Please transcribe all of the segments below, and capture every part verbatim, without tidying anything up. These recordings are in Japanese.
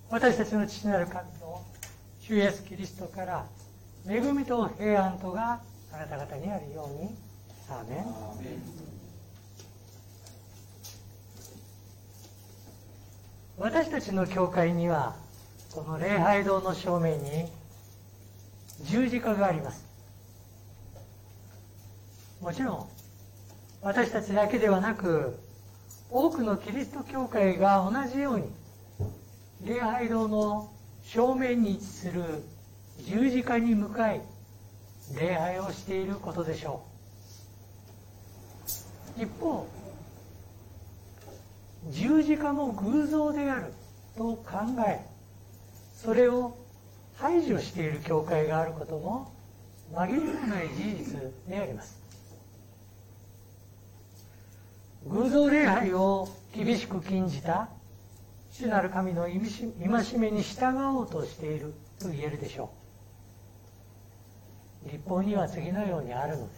私たちの父なる神の主イエスキリストから恵みと平安とがあなた方にあるように。アーメン。私たちの教会にはこの礼拝堂の正面に十字架があります。もちろん私たちだけではなく、多くのキリスト教会が同じように礼拝堂の正面に位置する十字架に向かい礼拝をしていることでしょう。一方、十字架も偶像であると考え、それを排除している教会があることも紛れもない事実であります。偶像礼拝を厳しく禁じた主なる神の戒めに従おうとしていると言えるでしょう。律法には次のようにあるのです。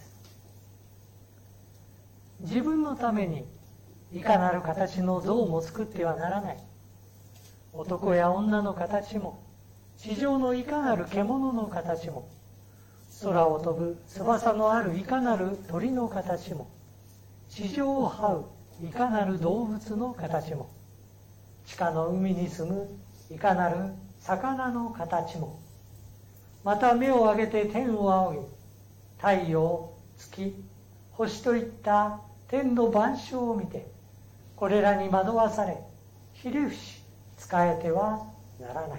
自分のためにいかなる形の像も作ってはならない。男や女の形も、地上のいかなる獣の形も、空を飛ぶ翼のあるいかなる鳥の形も、地上を這ういかなる動物の形も、地下の海に住むいかなる魚の形も、また目を上げて天を仰ぎ、太陽、月、星といった天の万象を見て、これらに惑わされ、ひれ伏し、仕えてはならない。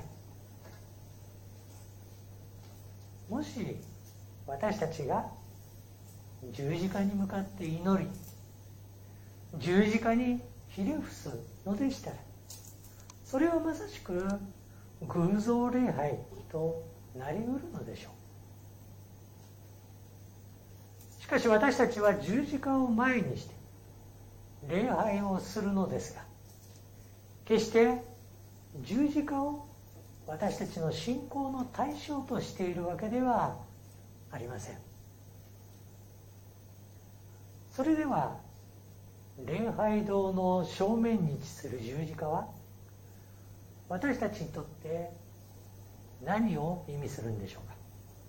もし私たちが十字架に向かって祈り、十字架にひれ伏すのでしたら、それはまさしく偶像礼拝となりうるのでしょう。しかし私たちは十字架を前にして礼拝をするのですが、決して十字架を私たちの信仰の対象としているわけではありません。それでは礼拝堂の正面に位置する十字架は私たちにとって何を意味するんでしょうか。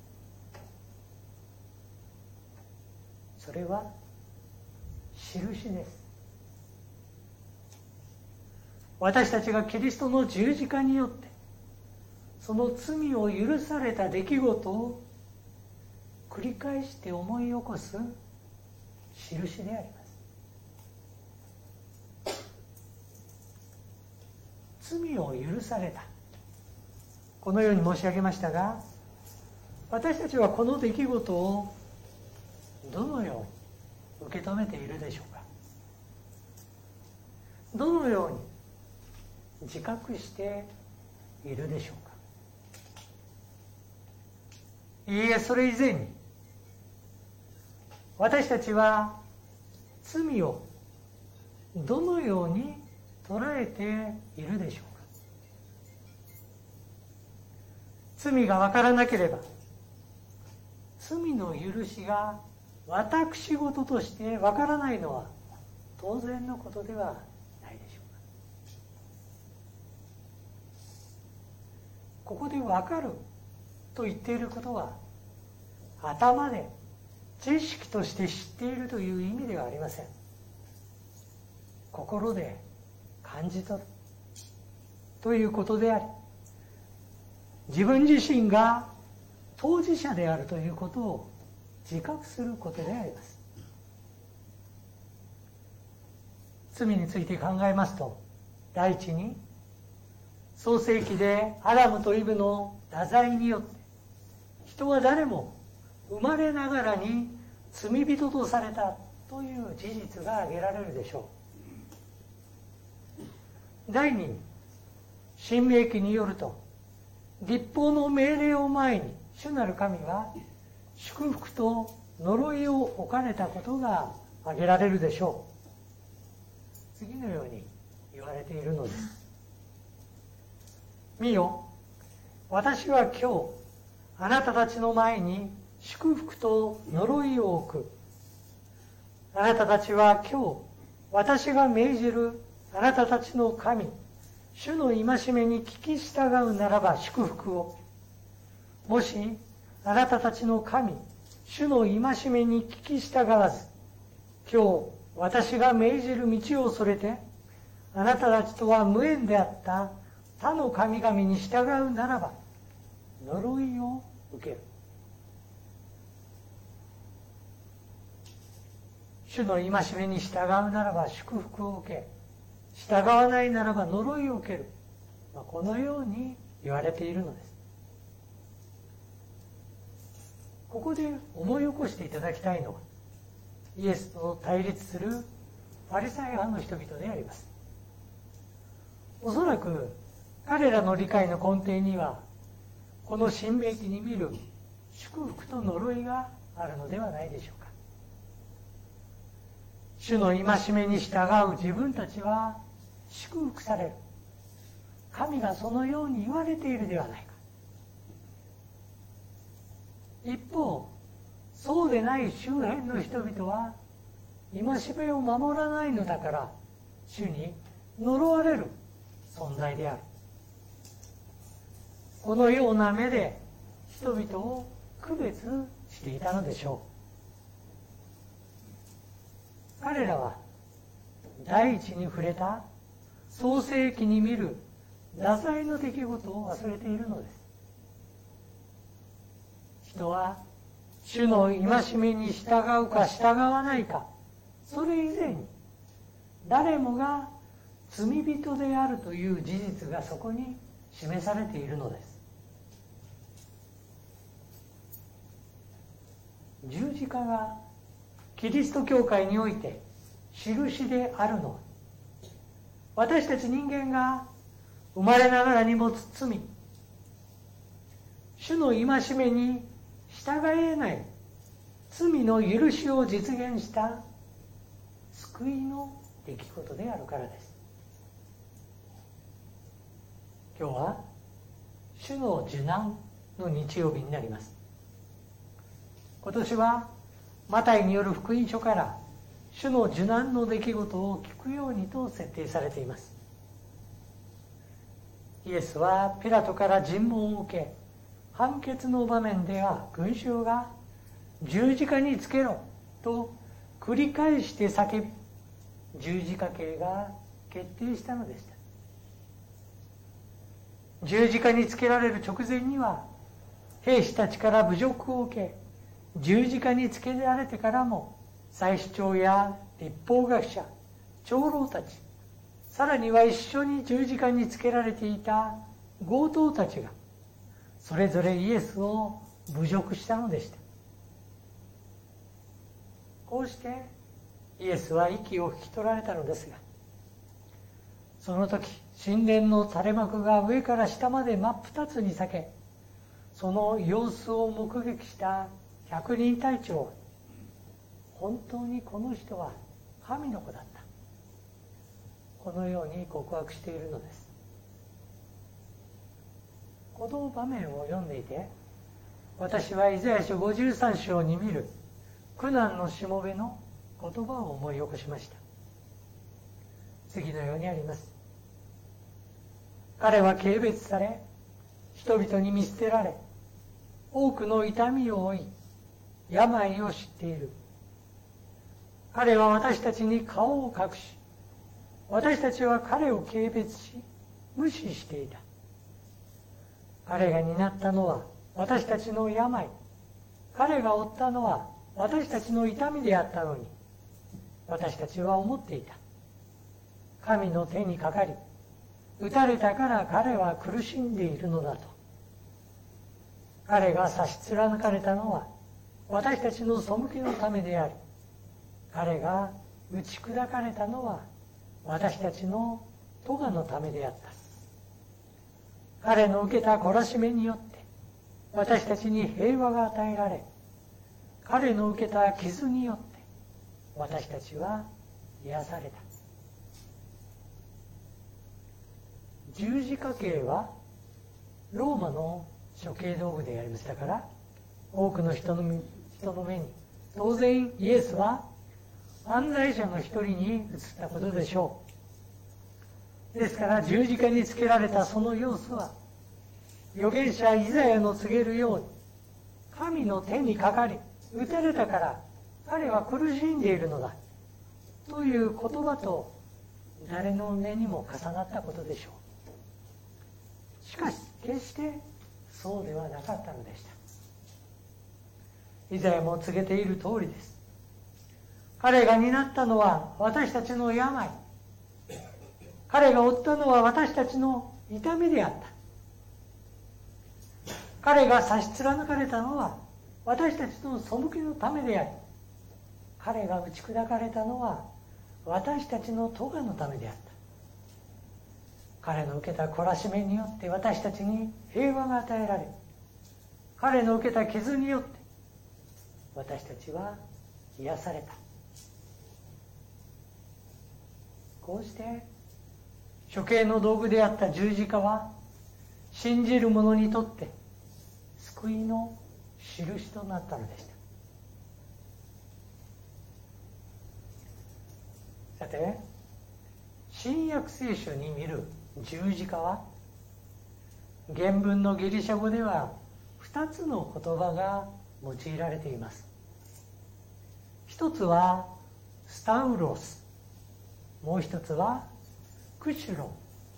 それは印です。私たちがキリストの十字架によってその罪を許された出来事を繰り返して思い起こす印であります。罪を許された、このように申し上げましたが、私たちはこの出来事をどのように受け止めているでしょうか。どのように自覚しているでしょうか。いいえ、それ以前に私たちは罪をどのように捉えているでしょうか。罪が分からなければ、罪の許しが私事として分からないのは当然のことではないでしょうか。ここで分かると言っていることは、頭で知識として知っているという意味ではありません。心で感じ取るということであり、自分自身が当事者であるということを自覚することであります。罪について考えますと、第一に創世記でアダムとイブの太宰によって人は誰も生まれながらに罪人とされたという事実が挙げられるでしょう。第二に申命記によると、律法の命令を前に主なる神は祝福と呪いを置かれたことが挙げられるでしょう。次のように言われているのです。見よ、私は今日あなたたちの前に祝福と呪いを置く。あなたたちは今日私が命じるあなたたちの神主の戒めに聞き従うならば祝福を。もしあなたたちの神、主の戒めに聞き従わず、今日私が命じる道をそれて、あなたたちとは無縁であった他の神々に従うならば、呪いを受ける。主の戒めに従うならば祝福を受け、従わないならば呪いを受ける。まあ、このように言われているのです。ここで思い起こしていただきたいのは、イエスと対立するファリサイ派の人々であります。おそらく彼らの理解の根底には、この新明記に見る祝福と呪いがあるのではないでしょうか。主の戒めに従う自分たちは祝福される。神がそのように言われているではないか。一方、そうでない周辺の人々は、戒めを守らないのだから、主に呪われる存在である。このような目で人々を区別していたのでしょう。彼らは第一に触れた創世記に見る太宰の出来事を忘れているのです。人は主の戒めに従うか従わないか、それ以前に誰もが罪人であるという事実がそこに示されているのです。十字架がキリスト教会において印であるのは、私たち人間が生まれながらに持つ罪、主の戒めに従えない罪の許しを実現した救いの出来事であるからです。今日は主の受難の日曜日になります。今年はマタイによる福音書から主の受難の出来事を聞くようにと設定されています。イエスはピラトから尋問を受け、判決の場面では群衆が十字架につけろと繰り返して叫び、十字架刑が決定したのでした。十字架につけられる直前には兵士たちから侮辱を受け、十字架につけられてからも祭司長や律法学者、長老たち、さらには一緒に十字架につけられていた強盗たちがそれぞれイエスを侮辱したのでした。こうしてイエスは息を引き取られたのですが、その時神殿の垂れ幕が上から下まで真っ二つに裂け、その様子を目撃した百人隊長は、本当にこの人は神の子だった、このように告白しているのです。この場面を読んでいて、私はイザヤ書ごじゅうさん章に見る苦難のしもべの言葉を思い起こしました。次のようにあります。彼は軽蔑され、人々に見捨てられ、多くの痛みを負い、病を知っている。彼は私たちに顔を隠し、私たちは彼を軽蔑し、無視していた。彼が担ったのは私たちの病、彼が負ったのは私たちの痛みであったのに、私たちは思っていた。神の手にかかり、打たれたから彼は苦しんでいるのだと。彼が差し貫かれたのは私たちの背きのためであり、彼が打ち砕かれたのは私たちの咎のためであった。彼の受けた懲らしめによって私たちに平和が与えられ、彼の受けた傷によって私たちは癒された。十字架刑はローマの処刑道具でありましたから、多くの人の人の目に当然イエスは犯罪者の一人に移ったことでしょう。 ですから十字架につけられたその様子は、預言者イザヤの告げるように、神の手にかかり打たれたから彼は苦しんでいるのだという言葉と誰の目にも重なったことでしょう。しかし決してそうではなかったのでした。イザヤも告げている通りです。彼が担ったのは私たちの病、彼が負ったのは私たちの痛みであった。彼が差し貫かれたのは私たちの背きのためであり、彼が打ち砕かれたのは私たちの咎のためであった。彼の受けた懲らしめによって私たちに平和が与えられ、彼の受けた傷によって私たちは癒された。こうして処刑の道具であった十字架は信じる者にとって救いの印となったのでした。さて、新約聖書に見る十字架は、原文のギリシャ語ではふたつの言葉が用いられています。一つはスタウロス、もう一つはクシュロン。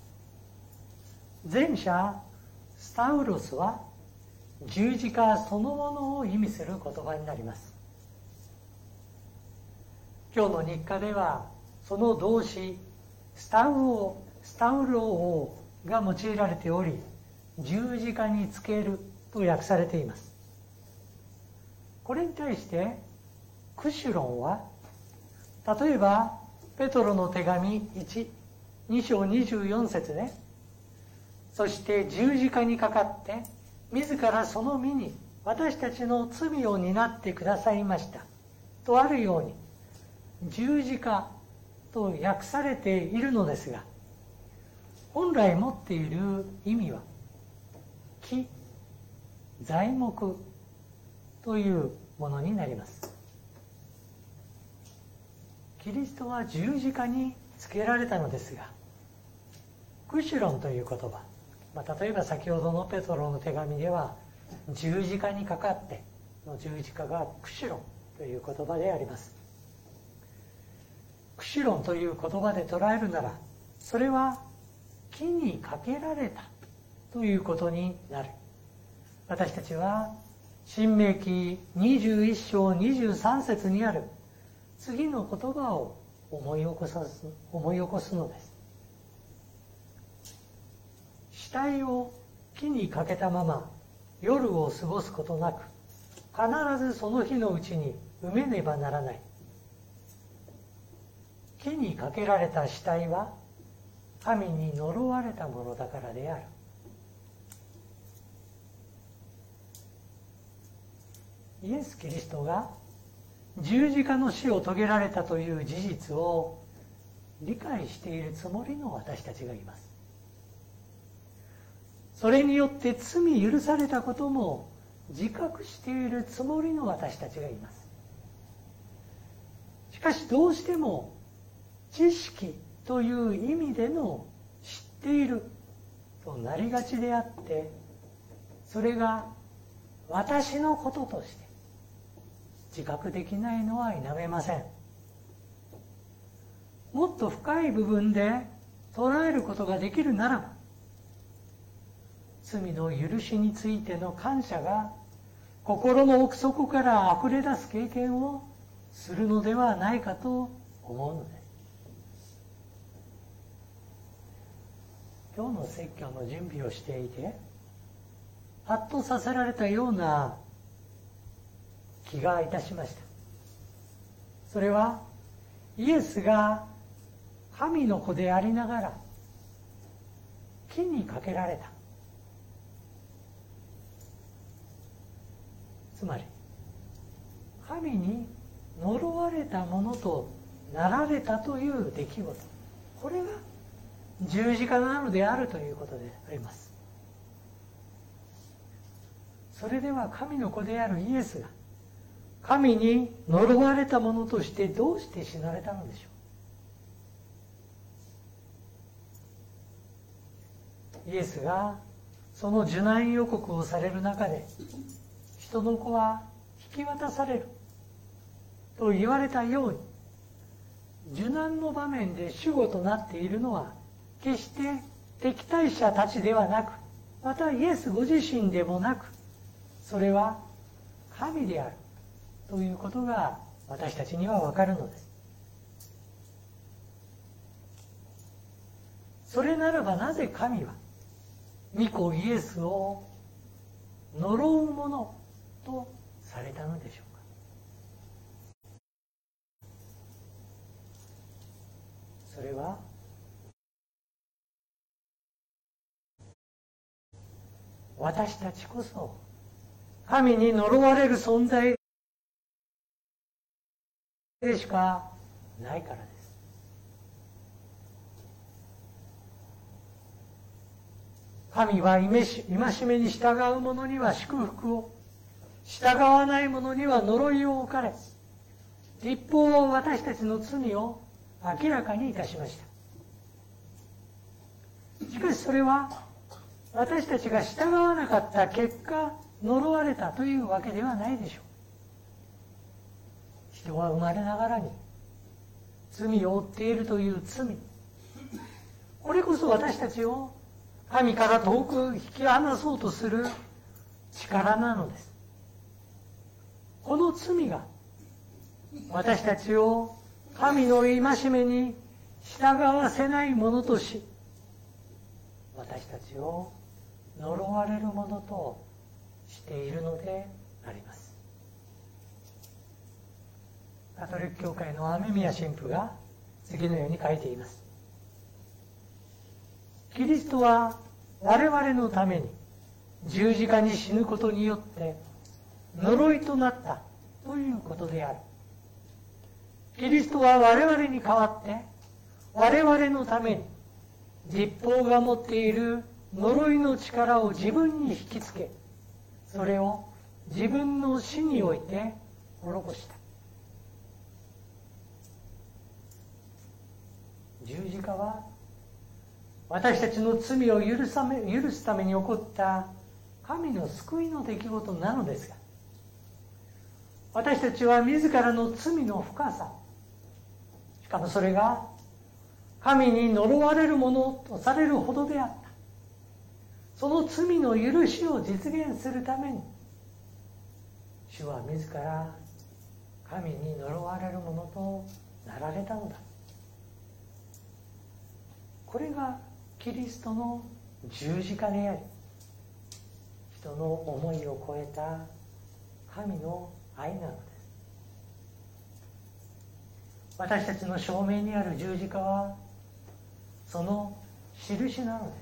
前者スタウロスは十字架そのものを意味する言葉になります。今日の日課ではその動詞スタウオスタウロオが用いられており、十字架につけると訳されています。これに対してクシュロンは、例えばペトロの手紙いち、に章にじゅうよん節で、そして十字架にかかって自らその身に私たちの罪を担ってくださいましたとあるように、十字架と訳されているのですが、本来持っている意味は木、材木というものになります。キリストは十字架につけられたのですが、クシュロンという言葉、まあ、例えば先ほどのペトロの手紙では十字架にかかっての十字架がクシュロンという言葉であります。クシュロンという言葉で捉えるなら、それは木にかけられたということになる。私たちは申命記にじゅういっ章にじゅうさん節にある次の言葉を思い起こさす思い起こすのです。死体を木にかけたまま夜を過ごすことなく、必ずその日のうちに埋めねばならない。木にかけられた死体は神に呪われたものだからである。イエス・キリストが十字架の死を遂げられたという事実を理解しているつもりの私たちがいます。それによって罪許されたことも自覚しているつもりの私たちがいます。しかしどうしても知識という意味での知っているとなりがちであって、それが私のこととして自覚できないのは否めません。もっと深い部分で捉えることができるならば、罪の許しについての感謝が心の奥底からあふれ出す経験をするのではないかと思うのです。今日の説教の準備をしていて、ハッとさせられたような気がいたしました。それはイエスが神の子でありながら木にかけられた。つまり神に呪われたものとなられたという出来事、これが十字架なのであるということであります。それでは神の子であるイエスが神に呪われたものとしてどうして死なれたのでしょイエスがその受難予告をされる中で、人の子は引き渡されると言われたように、受難の場面で主語となっているのは決して敵対者たちではなく、またイエスご自身でもなく、それは神であるということが私たちにはわかるのです。それならばなぜ神は御子イエスを呪うものとされたのでしょうか。それは私たちこそ神に呪われる存在でしかないからです。神は戒めに従う者には祝福を、従わない者には呪いを置かれ、立法は私たちの罪を明らかにいたしました。しかしそれは私たちが従わなかった結果、呪われたというわけではないでしょう。人は生まれながらに罪を負っているという罪、これこそ私たちを神から遠く引き離そうとする力なのです。この罪が私たちを神の戒めに従わせないものとし、私たちを呪われるものとしているのであります。カトリック教会の雨宮神父が次のように書いています。キリストは我々のために十字架に死ぬことによって呪いとなったということである。キリストは我々に代わって我々のために律法が持っている呪いの力を自分に引きつけ、それを自分の死において滅ぼした。十字架は私たちの罪を許さめ、許すために起こった神の救いの出来事なのですが、私たちは自らの罪の深さ、しかもそれが神に呪われるものとされるほどであった、その罪の許しを実現するために、主は自ら神に呪われるものとなられたのだ。これがキリストの十字架であり、人の思いを超えた神の愛なのです。私たちの正面にある十字架はその印なのです。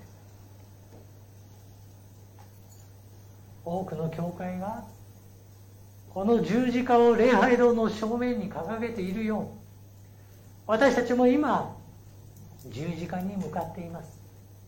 多くの教会がこの十字架を礼拝堂の正面に掲げているように、私たちも今十字架に向かっています。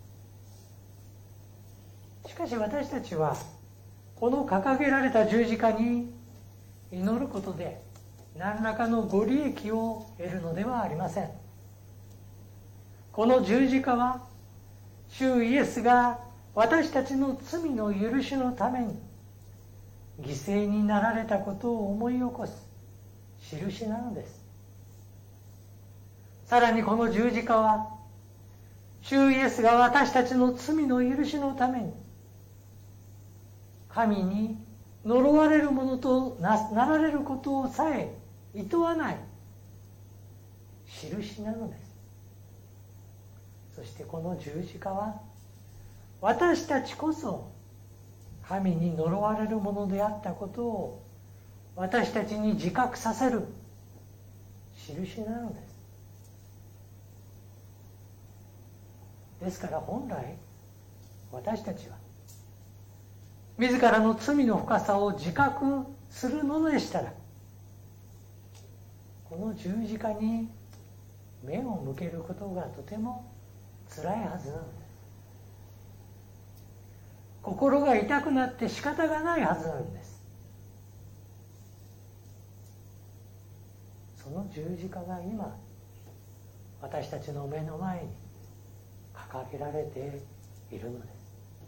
しかし私たちはこの掲げられた十字架に祈ることで何らかのご利益を得るのではありません。この十字架は主イエスが私たちの罪の許しのために犠牲になられたことを思い起こす印なのです。さらにこの十字架は主イエスが私たちの罪の許しのために神に呪われるものと な, なられることをさえ厭わない印なのです。そしてこの十字架は私たちこそ神に呪われるものであったことを私たちに自覚させる印なのです。ですから本来私たちは自らの罪の深さを自覚するのでしたら、この十字架に目を向けることがとても辛いはずなのです。心が痛くなって仕方がないはずなんです。その十字架が今私たちの目の前に掲げられているのです。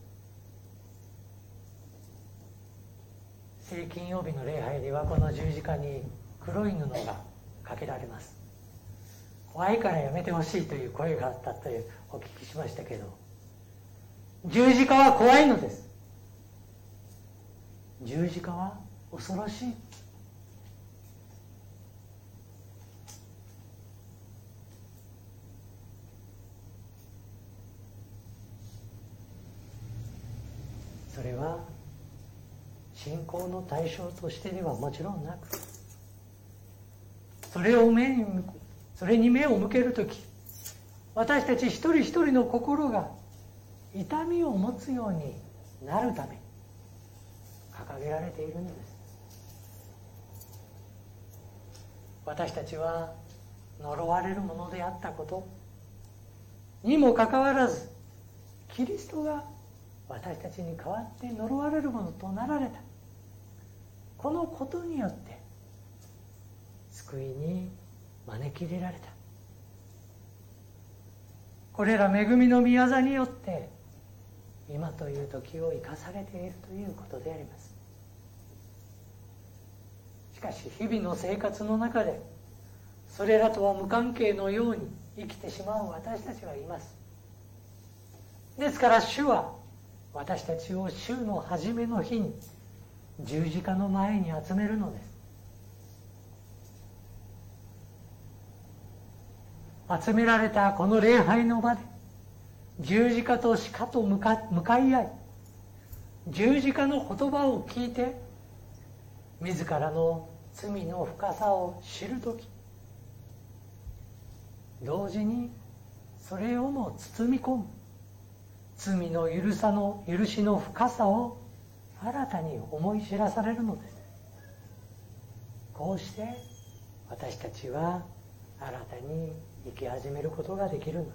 聖金曜日の礼拝ではこの十字架に黒い布がかけられます。怖いからやめてほしいという声があったというお聞きしましたけど、十字架は怖いのです。十字架は恐ろしい。それは信仰の対象としてではもちろんなく、それを目にそれに目を向けるとき、私たち一人一人の心が痛みを持つようになるため掲げられているんです。私たちは呪われるものであったことにもかかわらず、キリストが私たちに代わって呪われるものとなられた、このことによって救いに招き入れられた。これら恵みの御業によって今という時を生かされているということであります。しかし日々の生活の中でそれらとは無関係のように生きてしまう私たちはいます。ですから主は私たちを週の初めの日に十字架の前に集めるのです。集められたこの礼拝の場で十字架と鹿と向か、向かい合い、十字架の言葉を聞いて自らの罪の深さを知るとき、同時にそれをも包み込む罪の許さの許しの深さを新たに思い知らされるのです。こうして私たちは新たに生き始めることができるのです。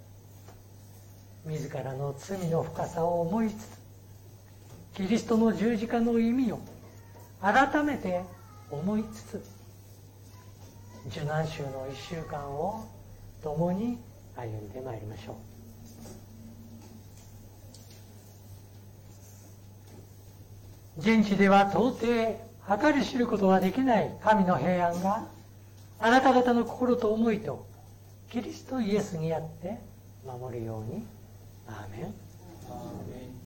自らの罪の深さを思いつつ、キリストの十字架の意味を改めて思いつつ、受難週の一週間を共に歩んでまいりましょう。人知では到底計り知ることができない神の平安があなた方の心と思いとキリストイエスにあって守るように。アーメン。